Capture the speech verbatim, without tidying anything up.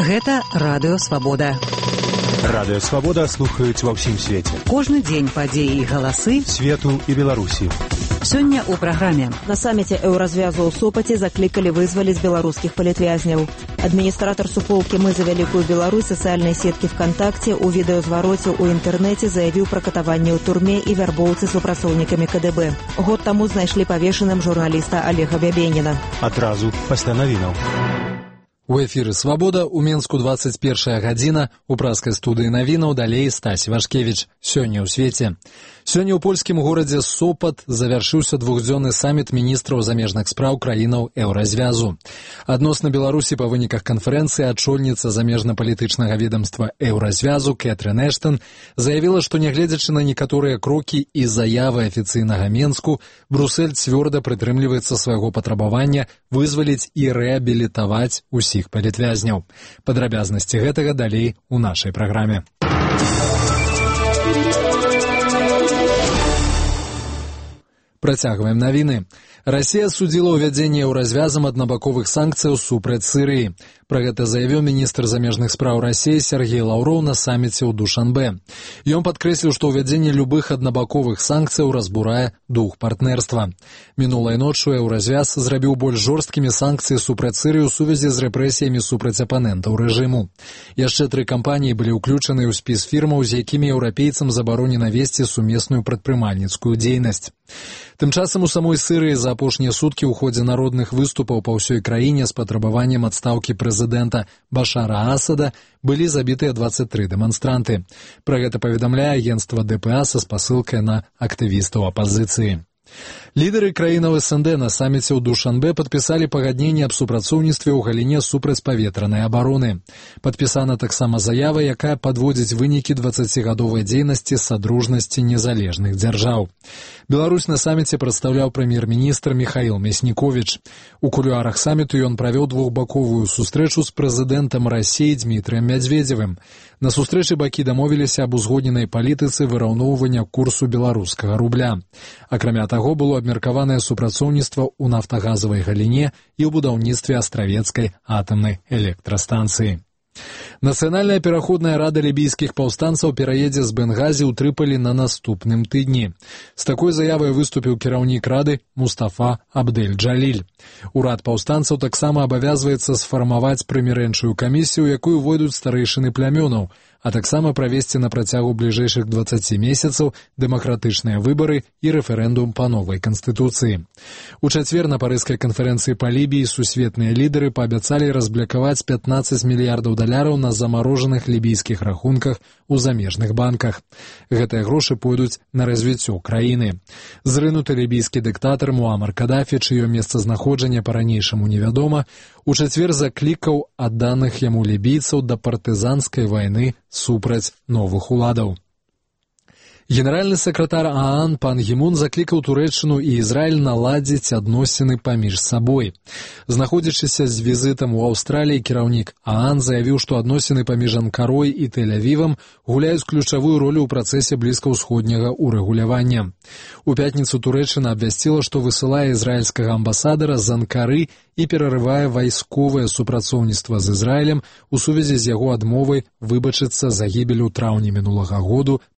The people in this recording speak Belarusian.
Гэта Радыё Свабода. Радыё Свабода слухаюць ва ўсім свеце. Кожны дзень падзеі і галасы свету і Беларусі. Сёння ў праграме. На саміце Еўразвязу ў Сопаце заклікалі вызваліць беларускіх палітвязняў. Адміністратор суполкі «Мы за Вялікую Беларусь» сацыяльнай сеткі ВКонтакте у відэазвароце ў інтэрнэце заявіў пра катаванне ў турме і вярбоўцы супрацоўнікамі КДБ. Год таму знайшлі павешаным журналіста Олега Бябеніна. Адразу пасля навінаў. У эфіры «Свабода» у Менску двадцать первая гадзіна, у праскай студыі навінаў далей Стась Вашкевіч. Сёння ў свеце. Сёння ў польскім горадзе Сопат завяршыўся двухдзённы саміт міністраў замежных спраў краінаў Еўразвязу. Адносна Беларусі па выніках канферэнцыі адчольніца замежна-палітычнага ведамства Еўразвязу Кэтрын Эштон заявіла, што нягледзячы на некаторыя крокі і заявы афіцыйнага Менску, Брусэль цвёрда прытрымліваецца свайго патрабавання вызваліць і рэабілітаваць усіх палітвязняў. Падрабязнасці гэтага далей у нашай праграме. Працягваем навіны. Расія судзіла ўвядзенне еўразвязам аднабаковых санкцыяў супраць Сырыі. Пра гэта заявіў міністр замежных спраў Расіі Сергей Лаўроў на саміце ў Душанбе. Ён падкрэсліў, што ўвядзенне любых аднабаковых санкцыяў разбурае дух партнерства. Мінулай ноччу еўразвяз зрабіў больш жорсткімі санкцыі супраць Сырыі ў сувязі з рэпрэсіямі супраць апанентаў рэжыму. Яшчэ тры кампаніі былі ўключаны ў спіс фірмаў, з якімі еўрапейцам забаронена весці сумесную прадпрымальніцкую дзейнасць. Тым часам у самой Сырыі за апошнія суткі ў ходзе народных выступаў па ўсёй краіне з патрабаваннем адстаўкі прэзідэнта Башара Асада былі забітыя двадцать тры дэманстранты. Пра гэта паведамляе агенцтва дэ пэ а са спасылкай на актывістаў апазіцыі. Лідары краінаў эс эн дэ на саміце ў Душанбе падпісалі пагадненне аб супрацоўніцтве ў галіне супрацьпаветранай абароны. Падпісана таксама заява, якая падводзіць вынікі дваццацігадовай дзейнасці садружнасці незалежных дзяржаў. Беларусь на саміце прадстаўляў прэм'ер-міністр Міхаіл Мясніковіч. У кулуарах саміту ён правёў двухбаковую сустрэчу з прэзідэнтам Расіі Дмітрыем Мядзведзевым. На сустрэчы бакі дамовіліся аб узгодненай палітыцы выраўноўвання курсу беларускага рубля. Акрамя таго, было абмеркаванае супрацоўніцтва ў нафтагазавай галіне і ў будаўніцтве астравецкай атамнай электрастанцыі. Нацыянальная пераходная рада лібійскіх паўстанцаў пераедзе з Бенгазі ў Трыполі на наступным тыдні. З такой заявай выступіў кіраўнік рады Мустафа Абдэль-Джаліль. Урад паўстанцаў таксама абавязваецца сфармаваць прымірэнчую камісію, у якую увойдуць старэйшыны плямёнаў, а таксама правесці на працягу бліжэйшых дваццаці месяцаў дэмакратычныя выбары і рэферэндум па новай канстытуцыі. У чацвер на парыжскай канферэнцыі па Лібіі сусветныя лідары паабяцалі разблакаваць пятнаццаць мільярдаў даляраў на замарожаных лібійскіх рахунках у замежных банках. Гэтыя грошы пойдуць на развіццё краіны. Зрынуты лібійскі дыктатар Муамар Кадафі, чыё месцазнаходжанне па-ранейшаму невядома, у чацвер заклікаў адданых яму лібійцаў да партызанскай вайны супраць новых уладаў. Генеральны сакратар ААН пан Гімун заклікаў Турэччыну і Ізраіль наладзіць адносіны паміж сабой. Знаходзячыся з візітам у Аўстраліі, кіраўнік ААН заявіў, што адносіны паміж Анкарой і Тель-Авівам гуляюць ключавую ролю ў працэсе блізкаўсходняга урэгулявання. У пятніцу Турэччына абвясціла, што высылае ізраільскага амбасадара з Анкары і перарывае вайсковае супрацоўніцтва з Ізраілем у сувязі з яго адмовай выбачыцца за гібель у траўні мінулага году